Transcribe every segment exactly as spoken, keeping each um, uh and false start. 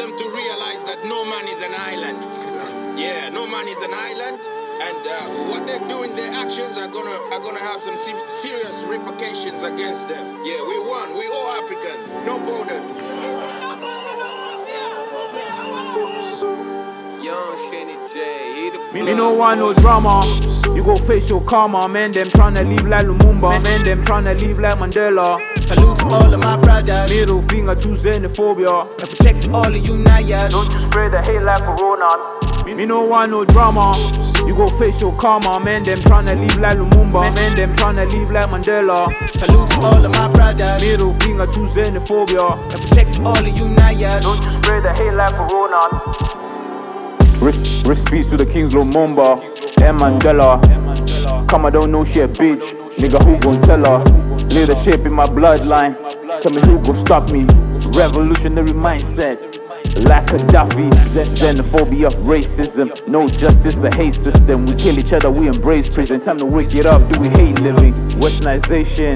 them to realize that no man is an island. Yeah, no man is an island. And uh, what they're doing, their actions are gonna are gonna have some se- serious repercussions against them. Yeah, we won. We all African. No borders. Young Shanny J, he the Me, me no want no drama. You go face your karma. Man, them tryna leave like Lumumba. Man, them tryna leave like Mandela. Salute to all of my brothers. Middle finger to xenophobia. And protect all of you Nayas. Don't you spread the hate like Corona. Me, me no want no drama. You go face your karma. Man, them tryna leave like Lumumba. Man, them tryna leave like Mandela. Salute to all of my brothers. Middle finger to xenophobia. And protect all of you Nayas. Don't you spread the hate like Corona. Rest peace to the Kings Lumumba and Mandela. Come, I don't know shit, bitch. Nigga, who gon' tell her? Leadership in my bloodline. Tell me who gon' stop me? Revolutionary mindset. Like Gaddafi, Zen- xenophobia, racism. No justice, a hate system. We kill each other, we embrace prison. Time to wake it up, do we hate living? Westernization.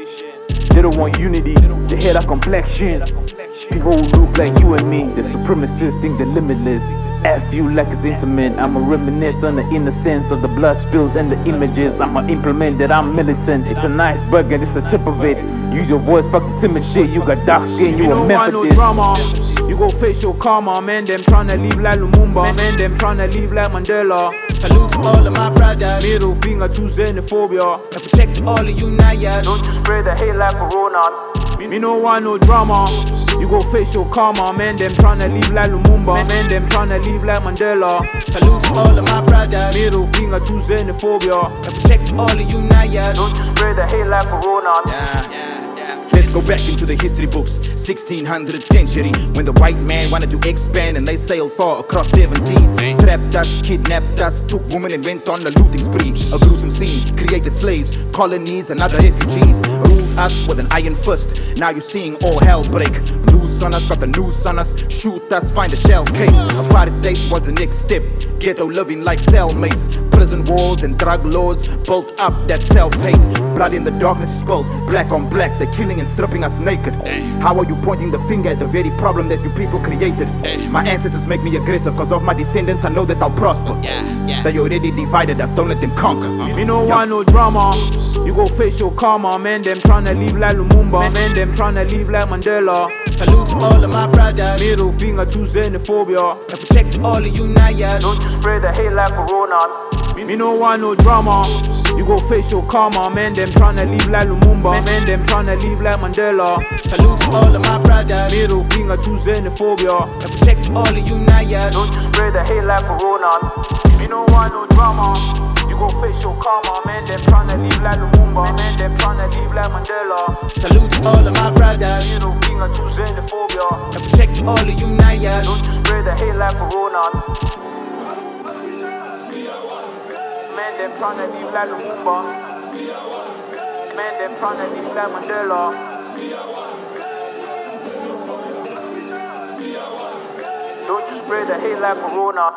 They don't want unity, they hate our complexion. People who look like you and me, the supremacists think they're limitless. F you like it's intimate. I'ma reminisce on the innocence of the blood spills and the images. I'ma implement that I'm militant. It's a nice burger, this a tip of it. Use your voice, fuck the timid shit. You got dark skin, you, you a Methodist. No, you go face your karma. Man, them tryna leave like Lumumba. Man, them tryna leave like Mandela. Salute to all of my brothers. Middle finger to xenophobia. And protect all of you Nayas. Don't you spread the hate like Corona. Me, me no want no drama. You go face your karma. Man, them tryna leave like Lumumba. Man, them tryna leave like Mandela. Salute to all of my brothers. Middle finger to xenophobia. And protect all of you Nayas. Don't you spread the hate like Corona. Yeah, yeah. Let's go back into the history books, sixteen hundredth century, when the white man wanted to expand and they sailed far across seven seas. Trapped us, kidnapped us, took women and went on a looting spree. A gruesome scene, created slaves, colonies and other refugees. Ruled us with an iron fist, now you're seeing all hell break. Loose on us, got the noose on us, shoot us, find a shell case. Apartheid was the next step, ghetto living like cellmates. Prison walls and drug lords built up that self-hate. Blood in the darkness is spilled, black on black, they're killing and stripping us naked. How are you pointing the finger at the very problem that you people created? My ancestors make me aggressive, cause of my descendants I know that I'll prosper. They already divided us, don't let them conquer. Me no want no drama. You go face your karma. Man, them tryna leave like Lumumba. Man, them tryna leave like Mandela. Salute to all of my brothers. Middle finger to xenophobia. And protect all of you Nayas. Don't you spread the hate like Corona. Me, me no want no drama. You go face your karma. Man, them tryna leave like Lumumba. Man, them tryna leave like Mandela. Salute to all of my brothers. Middle finger to xenophobia. And protect all of you Nayas. Don't you spread the hate like Corona. Me no want no drama. You go face your karma. Man, them tryna leave like Lumumba. Man, them tryna leave like Mandela. Salute to all of my brothers. Middle finger to xenophobia. And protect all of you Nayas. Don't you spread the hate like Corona. Man, them tryna leave like Lumumba. Man, them tryna leave like Mandela. Don't you spread the hate like Corona.